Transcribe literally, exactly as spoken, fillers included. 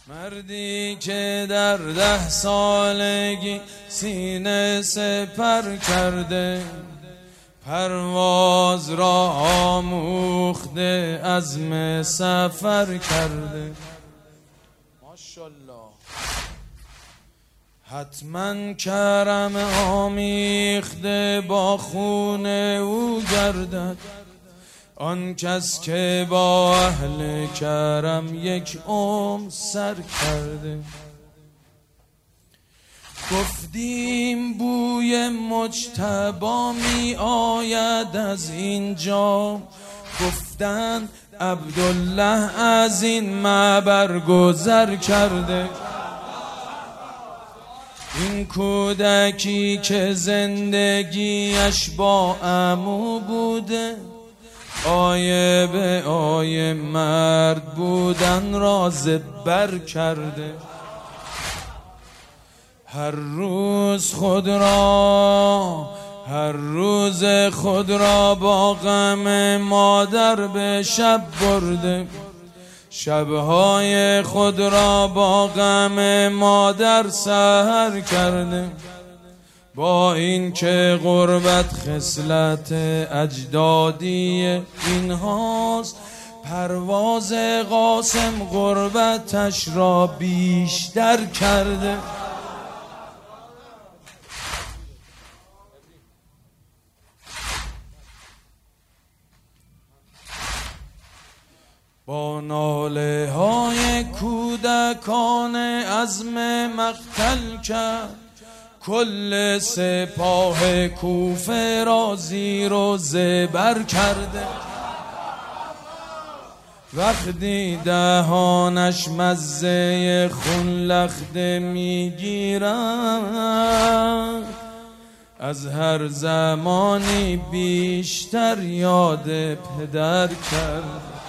مردی که در ده سالگی سینه سپر کرده، پرواز را آموخته، عزم سفر کرده. ماشاءالله. حتما کرم آمیخته با خون او گردد، آن کس که با اهل کرم یک عمر سر کرده. گفتیم بوی مجتبی می آید از اینجا، گفتند عبدالله از این معبر گذر کرده. این کودکی که زندگیش با عمو بوده، آیه به آیه مرد بودن را زبر کرده. هر روز خود را هر روز خود را با غم مادر به شب برده، شبهای خود را با غم مادر سحر کرده. با این که غربت خصلت اجدادی اینهاست، پرواز قاسم غربتش را بیشتر کرده. با ناله های کودکان عزم مقتل کرد، کل سپاه کوفه را زیر و زبر کرده. وقتی دهانش مزه خون لخته میگیرد، از هر زمانی بیشتر یاد پدر کرد.